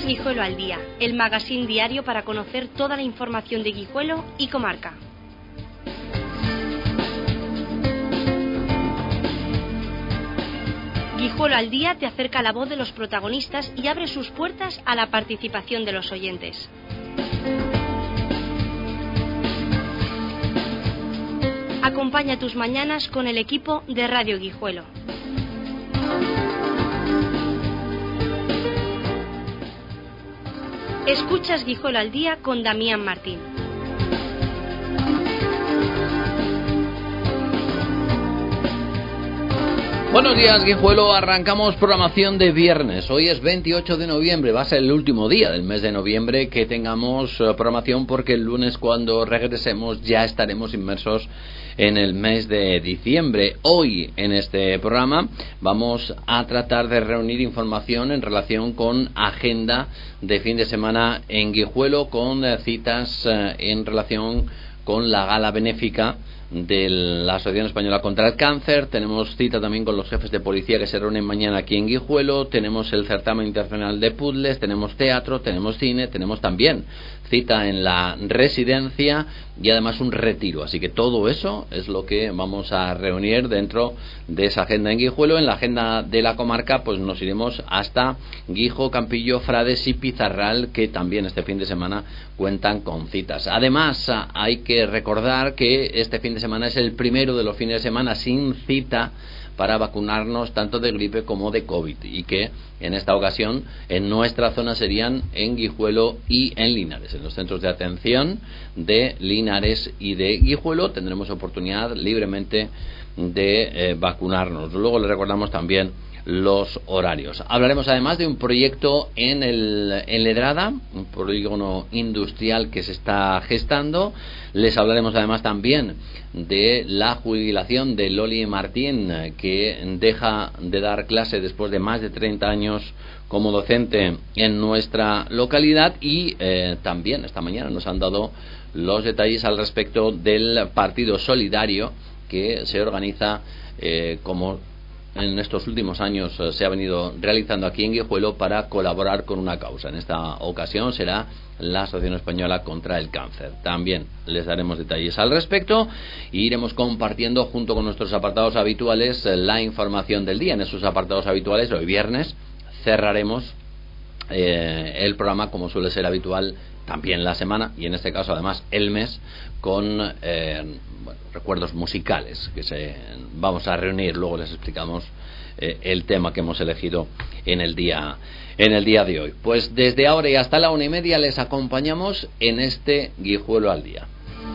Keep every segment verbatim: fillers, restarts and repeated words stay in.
Guijuelo al Día, el magazín diario para conocer toda la información de Guijuelo y comarca. Guijuelo al Día te acerca la voz de los protagonistas y abre sus puertas a la participación de los oyentes. Acompaña tus mañanas con el equipo de Radio Guijuelo. Escuchas Guijuelo al Día con Damián Martín. Buenos días, Guijuelo. Arrancamos programación de viernes. Hoy es veintiocho de noviembre. Va a ser el último día del mes de noviembre que tengamos uh, programación, porque el lunes, cuando regresemos, ya estaremos inmersos en el mes de diciembre. Hoy, en este programa, vamos a tratar de reunir información en relación con agenda de fin de semana en Guijuelo, con uh, citas uh, en relación con la gala benéfica de la Asociación Española contra el Cáncer. Tenemos cita también con los jefes de policía que se reúnen mañana aquí en Guijuelo. Tenemos el certamen internacional de puzzles, tenemos teatro, tenemos cine, tenemos también cita en la residencia y además un retiro. Así que todo eso es lo que vamos a reunir dentro de esa agenda en Guijuelo. En la agenda de la comarca pues nos iremos hasta Guijo, Campillo, Frades y Pizarral, que también este fin de semana cuentan con citas. Además, hay que recordar que este fin de semana es el primero de los fines de semana sin cita para vacunarnos tanto de gripe como de COVID, y que en esta ocasión en nuestra zona serían en Guijuelo y en Linares. En los centros de atención de Linares y de Guijuelo tendremos oportunidad libremente de eh, vacunarnos. Luego le recordamos también los horarios. Hablaremos además de un proyecto en el en Ledrada, un polígono industrial que se está gestando. Les hablaremos además también de la jubilación de Loli Martín, que deja de dar clase después de más de treinta años como docente en nuestra localidad. Y eh, también esta mañana nos han dado los detalles al respecto del partido solidario que se organiza eh, como en estos últimos años eh, se ha venido realizando aquí en Guijuelo para colaborar con una causa. En esta ocasión será la Asociación Española contra el Cáncer. También les daremos detalles al respecto e iremos compartiendo junto con nuestros apartados habituales eh, la información del día. En esos apartados habituales, hoy viernes, cerraremos eh, el programa, como suele ser habitual también la semana, y en este caso además el mes, con eh, bueno, recuerdos musicales que se vamos a reunir. Luego les explicamos eh, el tema que hemos elegido en el día en el día de hoy. Pues desde ahora y hasta la una y media les acompañamos en este Guijuelo al Día.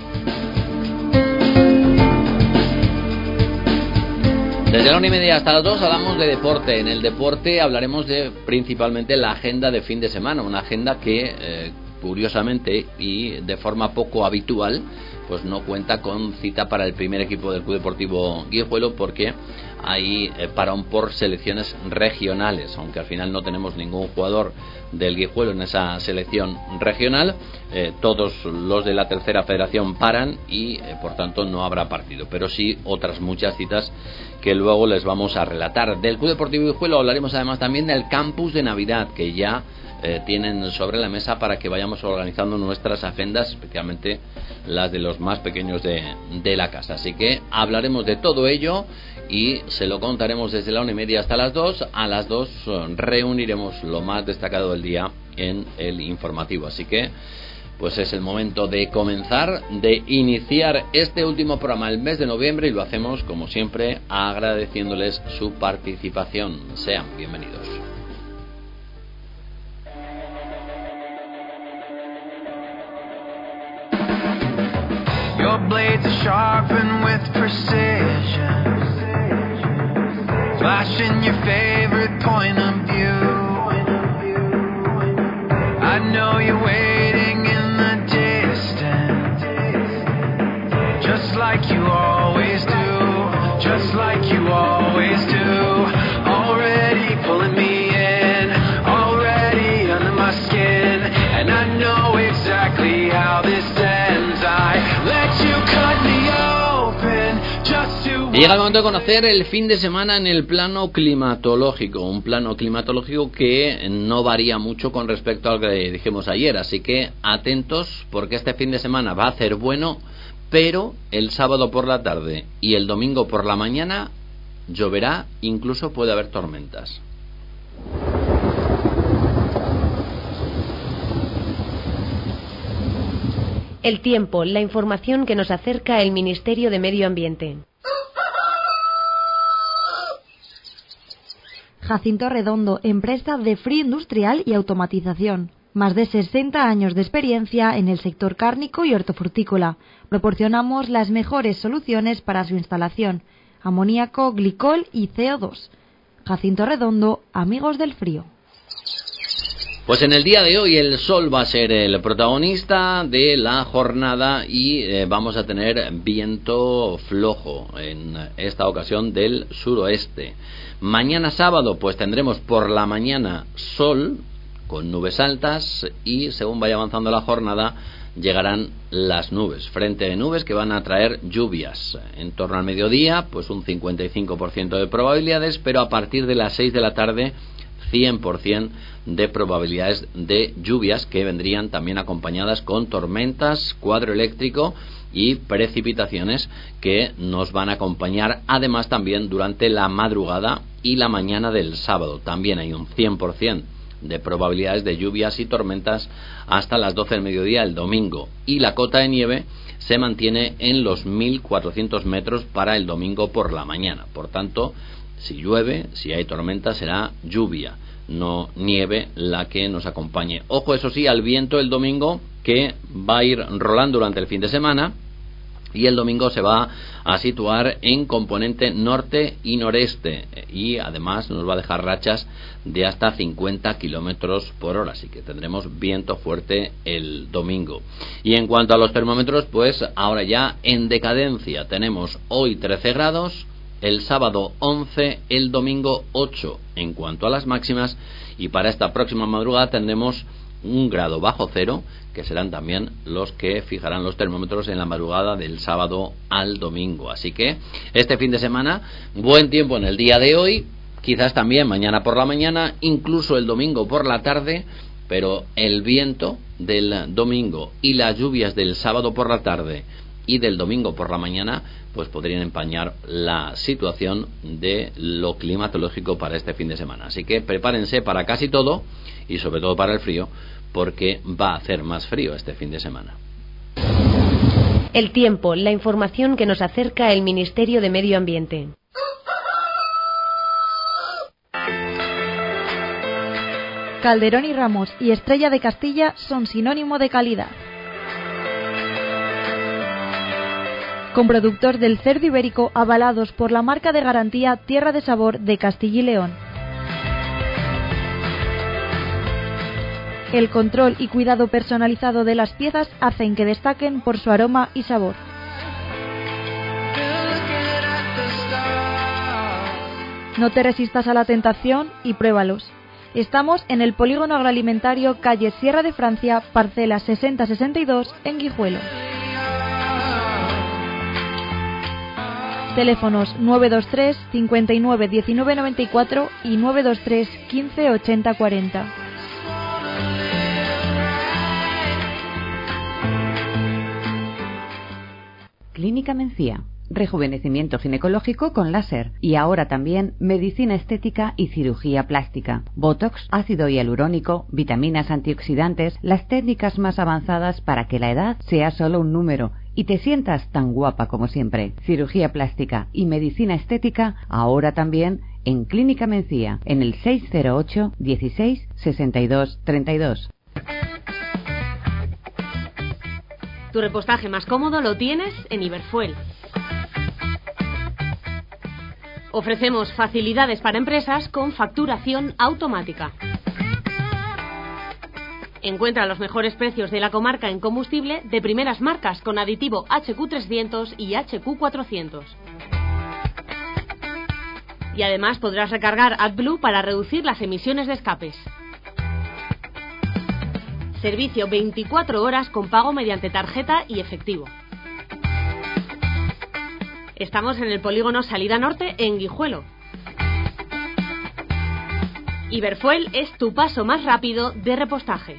Desde la una y media hasta las dos hablamos de deporte. En el deporte hablaremos de principalmente la agenda de fin de semana, una agenda que eh, curiosamente y de forma poco habitual pues no cuenta con cita para el primer equipo del Club Deportivo Guijuelo, porque hay eh, parón por selecciones regionales, aunque al final no tenemos ningún jugador del Guijuelo en esa selección regional. Eh, todos los de la tercera federación paran y eh, por tanto no habrá partido, pero sí otras muchas citas que luego les vamos a relatar. Del Club Deportivo Guijuelo hablaremos además también del campus de Navidad, que ya Eh, tienen sobre la mesa para que vayamos organizando nuestras agendas, especialmente las de los más pequeños de, de la casa. Así que hablaremos de todo ello y se lo contaremos desde la una y media hasta las dos. A las dos eh, reuniremos lo más destacado del día en el informativo. Así que pues es el momento de comenzar, de iniciar este último programa del mes de noviembre, y lo hacemos como siempre agradeciéndoles su participación. Sean bienvenidos. Your blades are sharpened with precision, flashing your favorite point of view. I know you're waiting in the distance, just like you always do, just like you always do. Already pulling me in, already under my skin, and I know exactly how this ends. I let you cut me open just to llega el momento de conocer el fin de semana en el plano climatológico, un plano climatológico que no varía mucho con respecto al que dijimos ayer, así que atentos porque este fin de semana va a ser bueno, pero el sábado por la tarde y el domingo por la mañana lloverá, incluso puede haber tormentas. El tiempo, la información que nos acerca el Ministerio de Medio Ambiente. Jacinto Redondo, empresa de frío industrial y automatización. Más de sesenta años de experiencia en el sector cárnico y hortofrutícola. Proporcionamos las mejores soluciones para su instalación. Amoníaco, glicol y C O dos. Jacinto Redondo, amigos del frío. Pues en el día de hoy el sol va a ser el protagonista de la jornada y eh, vamos a tener viento flojo en esta ocasión del suroeste. Mañana sábado pues tendremos por la mañana sol con nubes altas y según vaya avanzando la jornada llegarán las nubes, frente de nubes que van a traer lluvias. En torno al mediodía pues un cincuenta y cinco por ciento de probabilidades, pero a partir de las seis de la tarde cien por ciento de probabilidades de lluvias que vendrían también acompañadas con tormentas, cuadro eléctrico y precipitaciones que nos van a acompañar además también durante la madrugada y la mañana del sábado. También hay un cien por ciento de probabilidades de lluvias y tormentas hasta las doce del mediodía el domingo, y la cota de nieve se mantiene en los mil cuatrocientos metros para el domingo por la mañana. Por tanto, si llueve, si hay tormenta, será lluvia, no nieve la que nos acompañe. Ojo, eso sí, al viento el domingo, que va a ir rolando durante el fin de semana, y el domingo se va a situar en componente norte y noreste, y además nos va a dejar rachas de hasta cincuenta kilómetros por hora, así que tendremos viento fuerte el domingo. Y en cuanto a los termómetros, pues ahora ya en decadencia. Tenemos hoy trece grados, el sábado once, el domingo ocho en cuanto a las máximas, y para esta próxima madrugada tendremos un grado bajo cero, que serán también los que fijarán los termómetros en la madrugada del sábado al domingo. Así que este fin de semana, buen tiempo en el día de hoy, quizás también mañana por la mañana, incluso el domingo por la tarde, pero el viento del domingo y las lluvias del sábado por la tarde y del domingo por la mañana pues podrían empañar la situación de lo climatológico para este fin de semana. Así que prepárense para casi todo y sobre todo para el frío, porque va a hacer más frío este fin de semana. El tiempo, la información que nos acerca el Ministerio de Medio Ambiente. Calderón y Ramos y Estrella de Castilla son sinónimo de calidad. Con productos del cerdo ibérico avalados por la marca de garantía Tierra de Sabor de Castilla y León. El control y cuidado personalizado de las piezas hacen que destaquen por su aroma y sabor. No te resistas a la tentación y pruébalos. Estamos en el Polígono Agroalimentario, calle Sierra de Francia, parcela sesenta sesenta y dos, en Guijuelo. Teléfonos nueve dos tres, cincuenta y nueve, diecinueve noventa y cuatro y nueve dos tres, quince, ochenta, cuarenta. Clínica Mencía. Rejuvenecimiento ginecológico con láser y ahora también medicina estética y cirugía plástica. Botox, ácido hialurónico, vitaminas antioxidantes, las técnicas más avanzadas para que la edad sea solo un número y te sientas tan guapa como siempre. Cirugía plástica y medicina estética ahora también en Clínica Mencía, en el seis cero ocho, dieciséis, sesenta y dos, treinta y dos. Tu repostaje más cómodo lo tienes en Iberfuel. Ofrecemos facilidades para empresas con facturación automática. Encuentra los mejores precios de la comarca en combustible de primeras marcas con aditivo H Q trescientos y H Q cuatrocientos. Y además podrás recargar AdBlue para reducir las emisiones de escapes. Servicio veinticuatro horas con pago mediante tarjeta y efectivo. Estamos en el polígono Salida Norte, en Guijuelo. Iberfuel es tu paso más rápido de repostaje.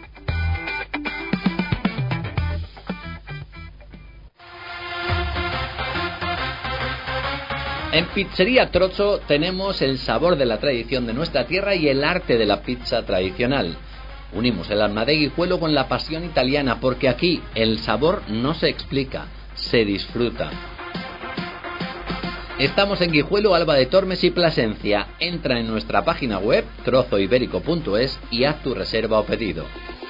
En Pizzería Trozzo tenemos el sabor de la tradición de nuestra tierra y el arte de la pizza tradicional. Unimos el alma de Guijuelo con la pasión italiana, porque aquí el sabor no se explica, se disfruta. Estamos en Guijuelo, Alba de Tormes y Plasencia. Entra en nuestra página web trozo ibérico punto es y haz tu reserva o pedido.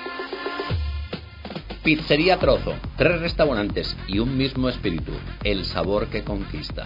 Pizzería Trozzo, tres restaurantes y un mismo espíritu, el sabor que conquista.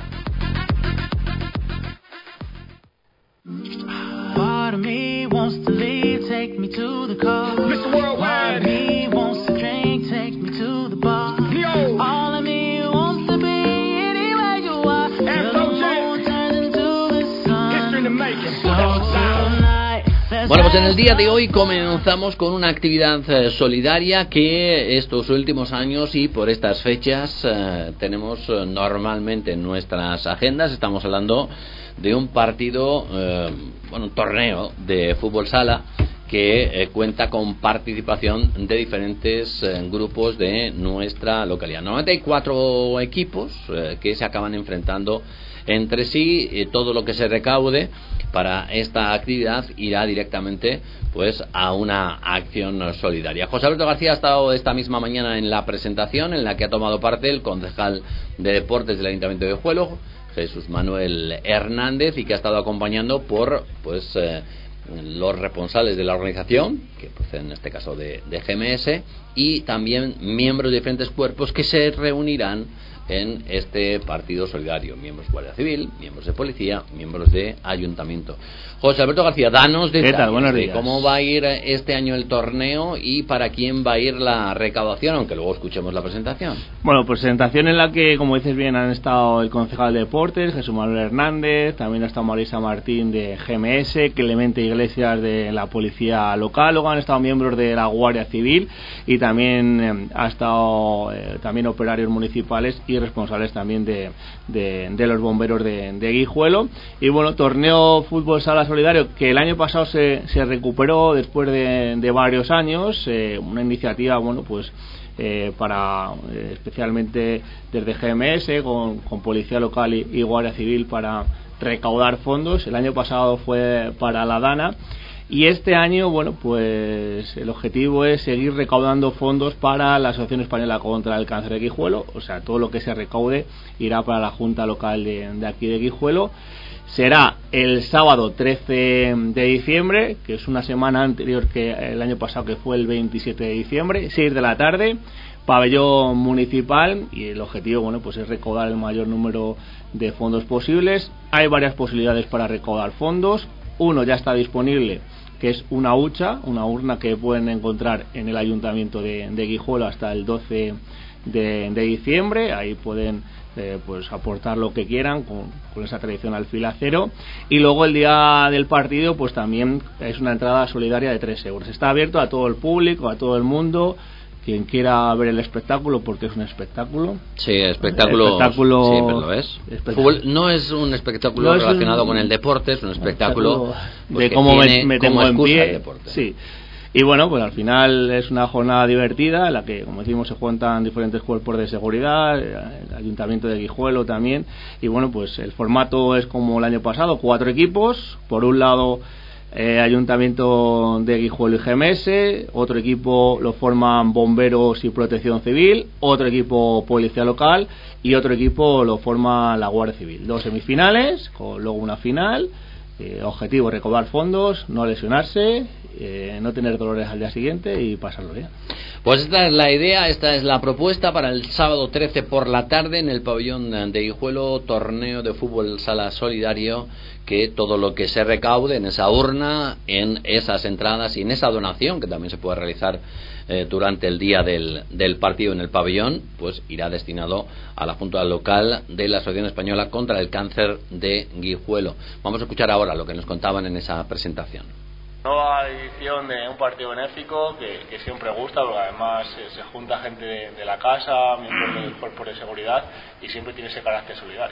Part of me wants to leave, take me to the car. Mister Worldwide. Part of me wants to drink, take me to the bar. Yo. All of me wants to be anywhere you are. And the moon turns into the sun. History to make it. So tonight, bueno, pues en el día de hoy comenzamos con una actividad eh, solidaria que estos últimos años y por estas fechas eh, tenemos eh, normalmente en nuestras agendas. Estamos hablando de un partido, eh, bueno, un torneo de fútbol sala que eh, cuenta con participación de diferentes eh, grupos de nuestra localidad. Normalmente hay cuatro equipos eh, que se acaban enfrentando entre sí. Eh, todo lo que se recaude para esta actividad irá directamente pues a una acción solidaria. José Alberto García ha estado esta misma mañana en la presentación en la que ha tomado parte el concejal de deportes del Ayuntamiento de Guijuelo, Jesús Manuel Hernández, y que ha estado acompañando por pues eh, los responsables de la organización, que proceden en este caso de, de G M S, y también miembros de diferentes cuerpos que se reunirán en este partido solidario, miembros de Guardia Civil, miembros de Policía, miembros de Ayuntamiento. José Alberto García, danos detalles de cómo va a ir este año el torneo y para quién va a ir la recaudación, aunque luego escuchemos la presentación. Bueno, presentación en la que, como dices bien, han estado el concejal de deportes, Jesús Manuel Hernández, también ha estado Marisa Martín de G M S, Clemente Iglesias de la Policía Local, luego han estado miembros de la Guardia Civil y también eh, ha estado eh, también operarios municipales y responsables también de, de, de los bomberos de, de Guijuelo. Y bueno, torneo fútbol sala solidario que el año pasado se, se recuperó después de, de varios años, eh, una iniciativa, bueno, pues eh, para eh, especialmente desde G M S con, con Policía Local y, y Guardia Civil para recaudar fondos. El año pasado fue para la Dana. Y este año, bueno, pues el objetivo es seguir recaudando fondos para la Asociación Española contra el Cáncer de Guijuelo. O sea, todo lo que se recaude irá para la Junta Local de, de aquí de Guijuelo. Será el sábado trece de diciembre, que es una semana anterior que el año pasado, que fue el veintisiete de diciembre, seis de la tarde, pabellón municipal, y el objetivo, bueno, pues es recaudar el mayor número de fondos posibles. Hay varias posibilidades para recaudar fondos. Uno ya está disponible, que es una hucha, una urna que pueden encontrar en el Ayuntamiento de, de Guijuelo hasta el doce de, de diciembre. Ahí pueden eh, pues aportar lo que quieran con, con esa tradicional fila cero. Y luego el día del partido pues también es una entrada solidaria de tres euros. Está abierto a todo el público, a todo el mundo, quien quiera ver el espectáculo, porque es un espectáculo. Sí, espectáculo, espectáculo siempre lo es. Fútbol no es un espectáculo no es relacionado un, con el deporte, es un espectáculo, espectáculo pues, de cómo me, me tengo en pie. El deporte. Sí. Y bueno, pues al final es una jornada divertida en la que, como decimos, se juntan diferentes cuerpos de seguridad, el Ayuntamiento de Guijuelo también. Y bueno, pues el formato es como el año pasado, cuatro equipos. Por un lado, Eh, Ayuntamiento de Guijuelo y G M S, otro equipo lo forman Bomberos y Protección Civil, otro equipo Policía Local y otro equipo lo forma la Guardia Civil. Dos semifinales, con luego una final. Eh, objetivo: recaudar fondos, no lesionarse, eh, no tener dolores al día siguiente y pasarlo bien. Pues esta es la idea, esta es la propuesta para el sábado trece por la tarde en el pabellón de Guijuelo, torneo de fútbol sala solidario, que todo lo que se recaude en esa urna, en esas entradas y en esa donación que también se puede realizar eh, durante el día del, del partido en el pabellón, pues irá destinado a la Junta Local de la Asociación Española contra el Cáncer de Guijuelo. Vamos a escuchar ahora lo que nos contaban en esa presentación. Nueva edición de un partido benéfico que, que siempre gusta, porque además eh, se junta gente de, de la casa, miembros del cuerpo de seguridad, y siempre tiene ese carácter solidario.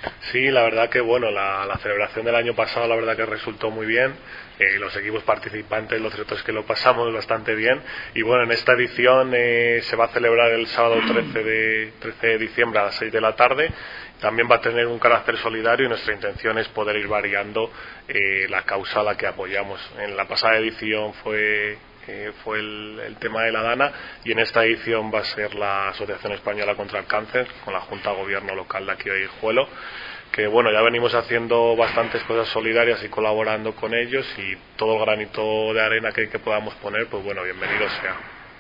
Sí, la verdad que bueno, la, la celebración del año pasado la verdad que resultó muy bien. Eh, los equipos participantes, lo cierto es que lo pasamos bastante bien. Y bueno, en esta edición eh, se va a celebrar el sábado trece de diciembre a las seis de la tarde. También va a tener un carácter solidario y nuestra intención es poder ir variando eh, la causa a la que apoyamos. En la pasada edición fue... Eh, fue el, el tema de la Dana, y en esta edición va a ser la Asociación Española contra el Cáncer, con la Junta de Gobierno local de aquí de Guijuelo, que bueno, ya venimos haciendo bastantes cosas solidarias y colaborando con ellos, y todo el granito de arena que, que podamos poner, pues bueno, bienvenido sea.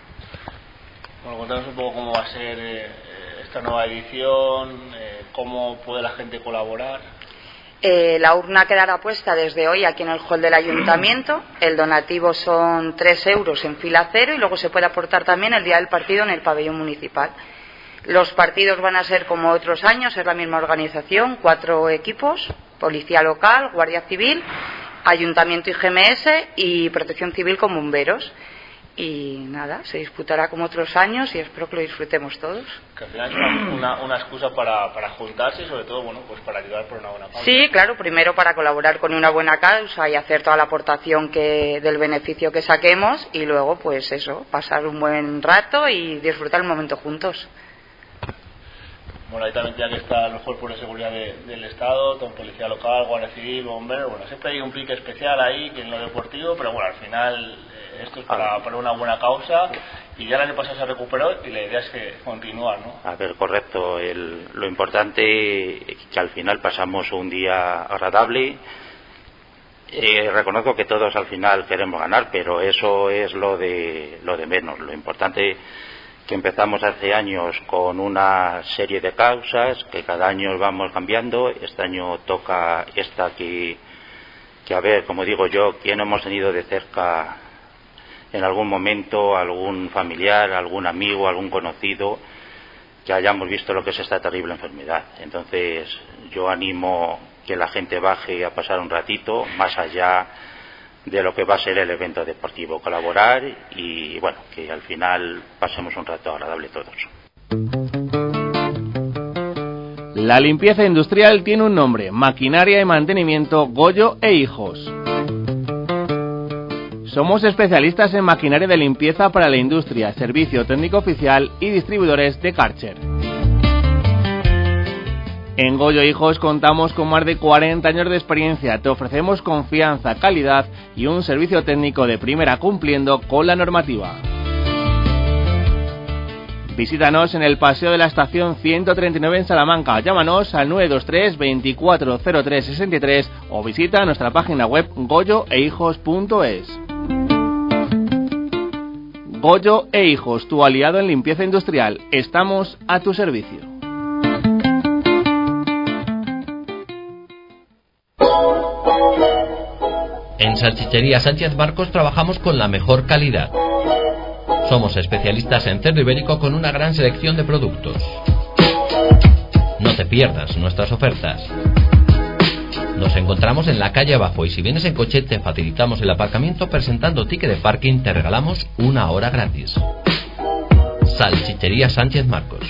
Bueno, contanos un poco cómo va a ser eh, esta nueva edición, eh, cómo puede la gente colaborar. Eh, la urna quedará puesta desde hoy aquí en el hall del ayuntamiento. El donativo son tres euros en fila cero y luego se puede aportar también el día del partido en el pabellón municipal. Los partidos van a ser como otros años, es la misma organización, cuatro equipos: Policía Local, Guardia Civil, Ayuntamiento y G M S y Protección Civil con bomberos. Y nada, se disputará como otros años y espero que lo disfrutemos todos. Que al final es una, una, una excusa para, para juntarse y sobre todo, bueno, pues para ayudar por una buena causa. Sí, claro, primero para colaborar con una buena causa y hacer toda la aportación que del beneficio que saquemos, y luego pues eso, pasar un buen rato y disfrutar el momento juntos. Bueno, ahí también ya que están los cuerpos de seguridad de, del Estado, con Policía Local, Guardia Civil, Bomberos, bueno, siempre hay un pique especial ahí que en lo deportivo, pero bueno, al final eh, esto es para, para una buena causa, y ya el año pasado se recuperó y la idea es que continuar, ¿no? A ver, correcto, el, lo importante es que al final pasamos un día agradable. Eh, reconozco que todos al final queremos ganar, pero eso es lo de, lo de menos. Lo importante que empezamos hace años con una serie de causas que cada año vamos cambiando. Este año toca esta que, que a ver, como digo yo, ¿quién hemos tenido de cerca en algún momento, algún familiar, algún amigo, algún conocido que hayamos visto lo que es esta terrible enfermedad? Entonces yo animo que la gente baje a pasar un ratito más allá de lo que va a ser el evento deportivo, colaborar y bueno, que al final pasemos un rato agradable todos. La limpieza industrial tiene un nombre: Maquinaria y Mantenimiento Goyo e Hijos. Somos especialistas en maquinaria de limpieza para la industria, servicio técnico oficial y distribuidores de Karcher. En Goyo Hijos contamos con más de cuarenta años de experiencia. Te ofrecemos confianza, calidad y un servicio técnico de primera cumpliendo con la normativa. Visítanos en el Paseo de la Estación ciento treinta y nueve en Salamanca. Llámanos al nueve dos tres, veinticuatro cero tres sesenta y tres o visita nuestra página web goyo e hijos punto es. Goyo e Hijos, tu aliado en limpieza industrial. Estamos a tu servicio. En Salchichería Sánchez Marcos trabajamos con la mejor calidad. Somos especialistas en cerdo ibérico con una gran selección de productos. No te pierdas nuestras ofertas. Nos encontramos en la calle abajo y si vienes en coche te facilitamos el aparcamiento. Presentando ticket de parking te regalamos una hora gratis. Salchichería Sánchez Marcos.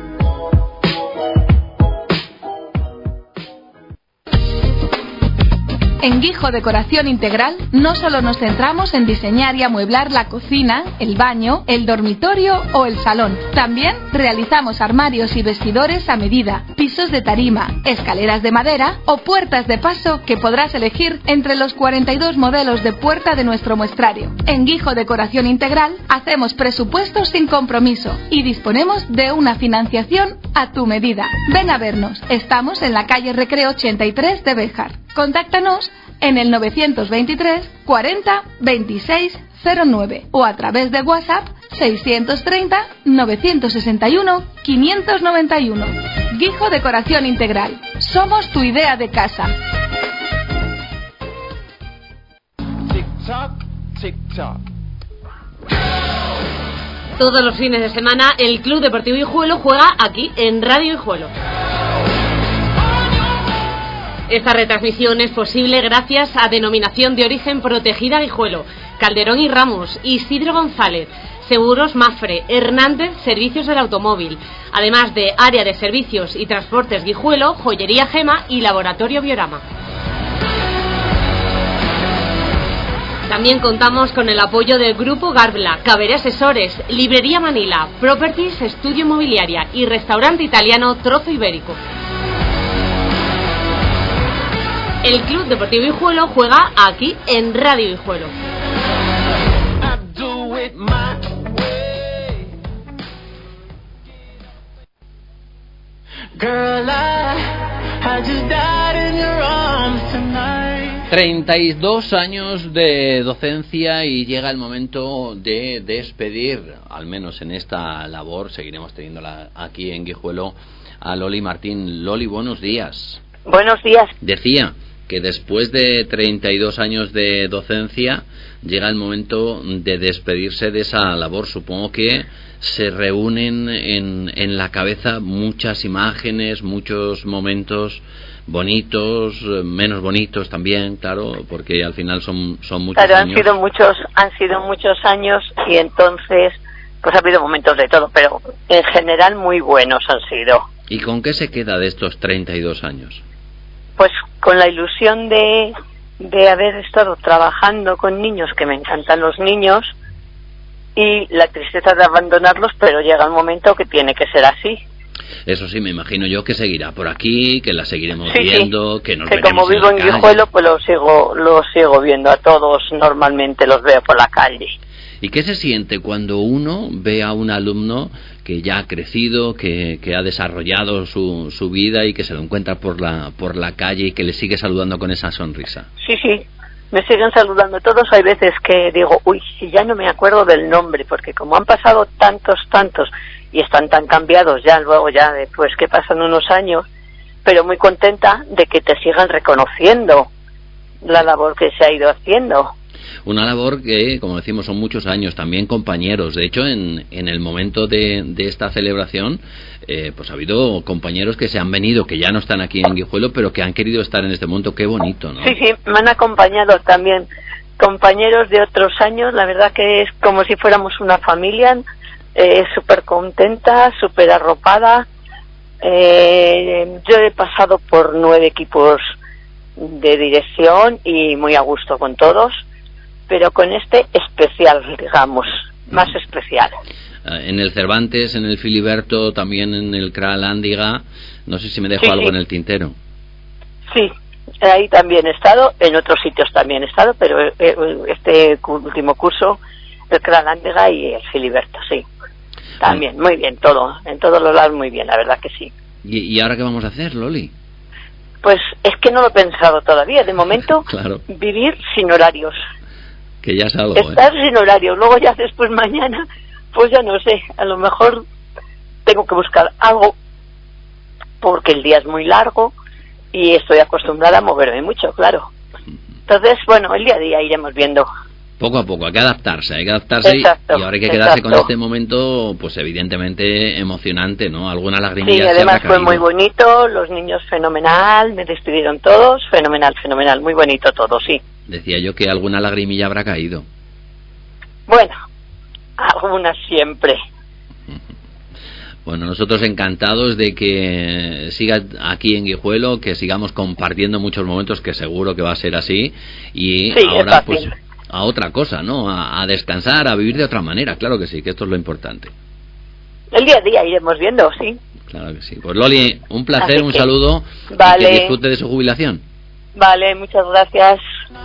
En Guijo Decoración Integral no solo nos centramos en diseñar y amueblar la cocina, el baño, el dormitorio o el salón. También realizamos armarios y vestidores a medida, pisos de tarima, escaleras de madera o puertas de paso que podrás elegir entre los cuarenta y dos modelos de puerta de nuestro muestrario. En Guijo Decoración Integral hacemos presupuestos sin compromiso y disponemos de una financiación a tu medida. Ven a vernos. Estamos en la calle Recreo ochenta y tres de Béjar. Contáctanos en el novecientos veintitrés cuarenta veintiséis cero nueve o a través de WhatsApp seiscientos treinta novecientos sesenta y uno quinientos noventa y uno. Guijo Decoración Integral. Somos tu idea de casa. Tic-tac, tic-tac. Todos los fines de semana el Club Deportivo Guijuelo juega aquí en Radio Guijuelo. Esta retransmisión es posible gracias a Denominación de Origen Protegida Guijuelo, Calderón y Ramos, Isidro González, Seguros Mafre, Hernández Servicios del Automóvil, además de Área de Servicios y Transportes Guijuelo, Joyería Gema y Laboratorio Biorama. También contamos con el apoyo del Grupo Garbla, Caberé Asesores, Librería Manila, Properties, Estudio Inmobiliaria y Restaurante Italiano Trozo Ibérico. El Club Deportivo Guijuelo juega aquí en Radio Guijuelo. Girl, I, I just died in your arms tonight. treinta y dos años de docencia y llega el momento de despedir, al menos en esta labor, seguiremos teniéndola aquí en Guijuelo, a Loli Martín. Loli, buenos días. Buenos días. Decía que después de treinta y dos años de docencia llega el momento de despedirse de esa labor. Supongo que se reúnen en, en la cabeza muchas imágenes, muchos momentos bonitos, menos bonitos también, claro, porque al final son, son muchos claro, años. han sido muchos, han sido muchos años y entonces pues ha habido momentos de todo, pero en general muy buenos han sido. ¿Y con qué se queda de estos treinta y dos años? Pues con la ilusión de, de haber estado trabajando con niños, que me encantan los niños, y la tristeza de abandonarlos, pero llega el momento que tiene que ser así. Eso sí, me imagino yo que seguirá por aquí, que la seguiremos sí, viendo, sí. que nos que veremos como vivo en, en Guijuelo, pues lo sigo, lo sigo viendo a todos, normalmente los veo por la calle. ¿Y qué se siente cuando uno ve a un alumno que ya ha crecido, que, que ha desarrollado su, su vida y que se lo encuentra por la, por la calle y que le sigue saludando con esa sonrisa? Sí, sí, me siguen saludando todos. Hay veces que digo, uy, si ya no me acuerdo del nombre, porque como han pasado tantos, tantos, y están tan cambiados ya, luego ya después que pasan unos años, pero muy contenta de que te sigan reconociendo la labor que se ha ido haciendo. Una labor que, como decimos, son muchos años, también compañeros. De hecho, en, en el momento de, de esta celebración, eh, pues ha habido compañeros que se han venido, que ya no están aquí en Guijuelo, pero que han querido estar en este momento. Qué bonito, ¿no? Sí, sí, me han acompañado también compañeros de otros años. La verdad que es como si fuéramos una familia, eh, súper contenta, súper arropada. Eh, yo he pasado por nueve equipos de dirección y muy a gusto con todos, pero con este especial, digamos, más mm. especial. En el Cervantes, en el Filiberto, también en el C R A Lándiga, no sé si me dejo sí, algo sí. en el tintero. Sí, ahí también he estado, en otros sitios también he estado, pero este último curso, el C R A Lándiga y el Filiberto, sí. También, muy bien, todo, en todos los lados muy bien, la verdad que sí. ¿Y, y ahora qué vamos a hacer, Loli? Pues es que no lo he pensado todavía, de momento, claro. Vivir sin horarios. Que ya es algo, Estar ¿eh? sin horarios, luego ya después mañana, pues ya no sé, a lo mejor tengo que buscar algo, porque el día es muy largo y estoy acostumbrada a moverme mucho, claro. Entonces, bueno, el día a día iremos viendo. Poco a poco, hay que adaptarse, hay que adaptarse exacto, y ahora hay que quedarse exacto. con este momento, pues evidentemente emocionante, ¿no? Alguna lagrimilla. Sí, además fue muy bonito, los niños fenomenal, me despidieron todos, fenomenal, fenomenal, muy bonito todo, sí. Decía yo que alguna lagrimilla habrá caído. Bueno, algunas siempre. Bueno, nosotros encantados de que siga aquí en Guijuelo, que sigamos compartiendo muchos momentos, que seguro que va a ser así, y sí, ahora pues a otra cosa, ¿no? A, a descansar, a vivir de otra manera, claro que sí, que esto es lo importante. El día a día iremos viendo, sí. Claro que sí. Pues Loli, un placer, así un que, saludo, vale. y que disfrute de su jubilación. Vale, muchas gracias.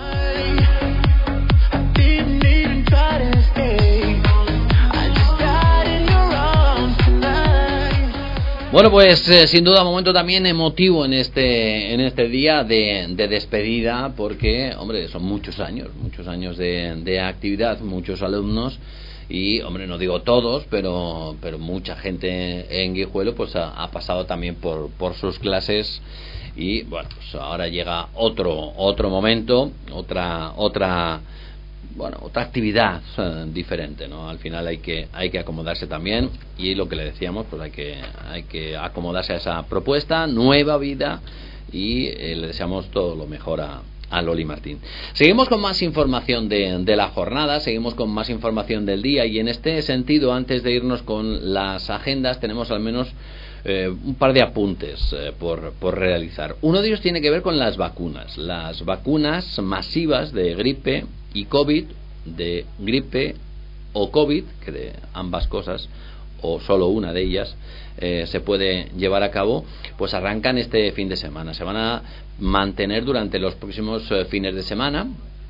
Bueno, pues eh, sin duda un momento también emotivo en este en este día de, de despedida, porque, hombre, son muchos años, muchos años de, de actividad, muchos alumnos y, hombre, no digo todos, pero pero mucha gente en Guijuelo pues ha, ha pasado también por por sus clases y, bueno, pues ahora llega otro otro momento, otra otra bueno, otra actividad uh, diferente, ¿no? Al final hay que hay que acomodarse también y lo que le decíamos, pues hay que hay que acomodarse a esa propuesta, nueva vida y eh, le deseamos todo lo mejor a, a Loli Martín. Seguimos con más información de, de la jornada, seguimos con más información del día, y en este sentido, antes de irnos con las agendas, tenemos al menos eh, un par de apuntes eh, por, por realizar. Uno de ellos tiene que ver con las vacunas, las vacunas masivas de gripe y COVID, de gripe o COVID, que de ambas cosas o solo una de ellas eh, se puede llevar a cabo, pues arrancan este fin de semana. Se van a mantener durante los próximos eh, fines de semana,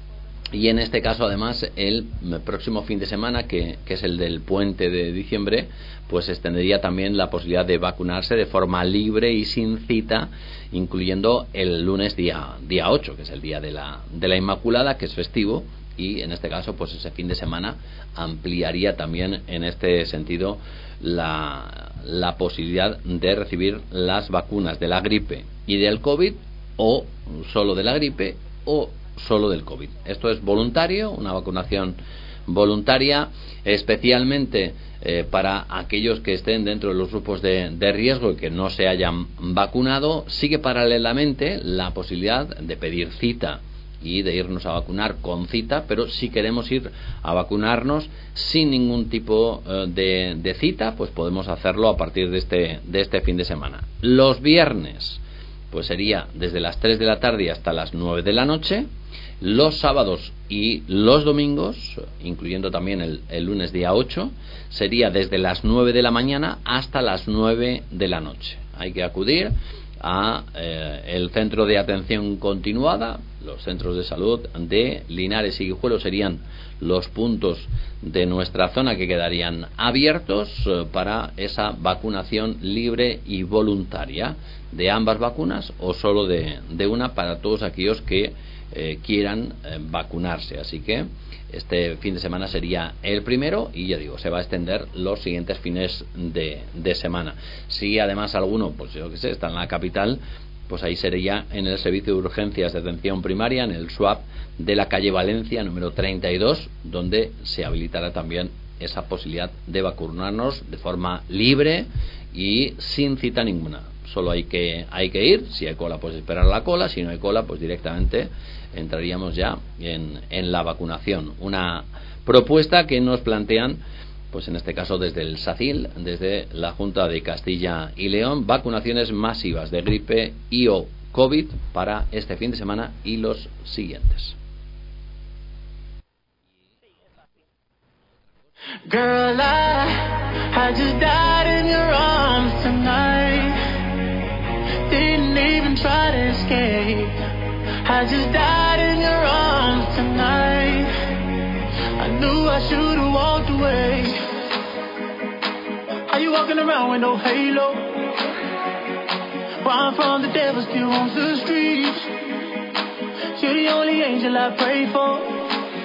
y en este caso además el próximo fin de semana, que, que es el del puente de diciembre, pues extendería también la posibilidad de vacunarse de forma libre y sin cita, incluyendo el lunes día, día ocho, que es el día de la, de la Inmaculada, que es festivo, y en este caso pues ese fin de semana ampliaría también en este sentido la, la posibilidad de recibir las vacunas de la gripe y del COVID, o solo de la gripe o solo del COVID. Esto es voluntario, una vacunación voluntaria, especialmente eh, para aquellos que estén dentro de los grupos de, de riesgo y que no se hayan vacunado. Sigue paralelamente la posibilidad de pedir cita y de irnos a vacunar con cita, pero si queremos ir a vacunarnos sin ningún tipo eh, de, de cita, pues podemos hacerlo a partir de este, de este fin de semana. Los viernes pues sería desde las tres de la tarde hasta las nueve de la noche. Los sábados y los domingos, incluyendo también el, el lunes día ocho, sería desde las nueve de la mañana hasta las nueve de la noche. Hay que acudir a eh, el centro de atención continuada. Los centros de salud de Linares y Guijuelo serían los puntos de nuestra zona que quedarían abiertos eh, para esa vacunación libre y voluntaria de ambas vacunas, o solo de, de una, para todos aquellos que eh, quieran eh, vacunarse. Así que este fin de semana sería el primero, y ya digo, se va a extender los siguientes fines de, de semana. Si además alguno, pues yo que sé, está en la capital, pues ahí sería en el servicio de urgencias de atención primaria, en el S W A P de la calle Valencia número treinta y dos, donde se habilitará también esa posibilidad de vacunarnos de forma libre y sin cita ninguna. Solo hay que hay que ir. Si hay cola, pues esperar la cola. Si no hay cola, pues directamente entraríamos ya en, en la vacunación. Una propuesta que nos plantean, pues en este caso desde el SACIL, desde la Junta de Castilla y León, vacunaciones masivas de gripe y o COVID para este fin de semana y los siguientes. Girl, I, I just died in your arms tonight. Didn't even try to escape. I just died in your arms tonight. I knew I should have walked away. Are you walking around with no halo? Where I'm from, the devil still roams the streets. You're the only angel I pray for.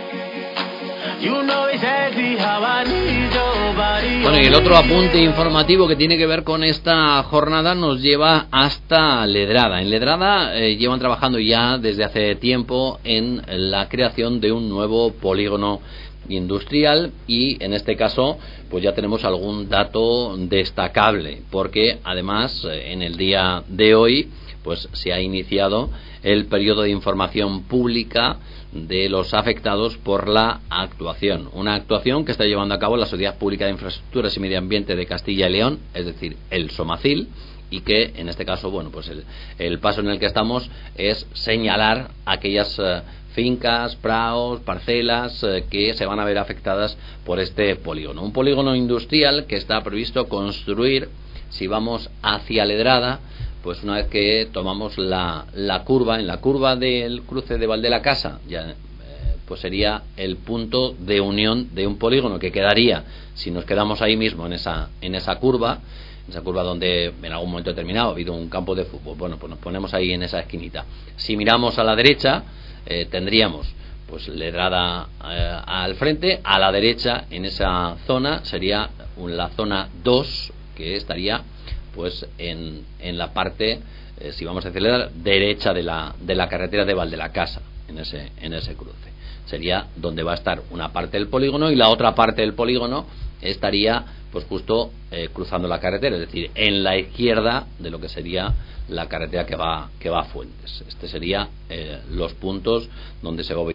Bueno, y el otro apunte informativo que tiene que ver con esta jornada nos lleva hasta Ledrada. En Ledrada eh, llevan trabajando ya desde hace tiempo en la creación de un nuevo polígono industrial, y en este caso pues ya tenemos algún dato destacable, porque además eh, en el día de hoy pues se ha iniciado el periodo de información pública de los afectados por la actuación. Una actuación que está llevando a cabo la Sociedad Pública de Infraestructuras y Medio Ambiente de Castilla y León, es decir, el SOMACIL, y que en este caso, bueno, pues el, el paso en el que estamos es señalar aquellas eh, fincas, praos, parcelas eh, que se van a ver afectadas por este polígono. Un polígono industrial que está previsto construir, si vamos hacia Ledrada, pues una vez que tomamos la, la curva, en la curva del cruce de Valdelacasa, ya eh, pues sería el punto de unión de un polígono que quedaría, si nos quedamos ahí mismo en esa en esa curva, en esa curva donde en algún momento determinado ha habido un campo de fútbol. Bueno, pues nos ponemos ahí en esa esquinita. Si miramos a la derecha, eh, tendríamos pues Ledrada eh, al frente. A la derecha, en esa zona, sería la zona dos, que estaría pues en, en la parte, eh, si vamos a decir, la derecha de la, de la carretera de Valdelacasa, en ese, en ese cruce. Sería donde va a estar una parte del polígono, y la otra parte del polígono estaría pues justo eh, cruzando la carretera, es decir, en la izquierda de lo que sería la carretera que va que va a Fuentes. Este sería eh, los puntos donde se va a ubicar.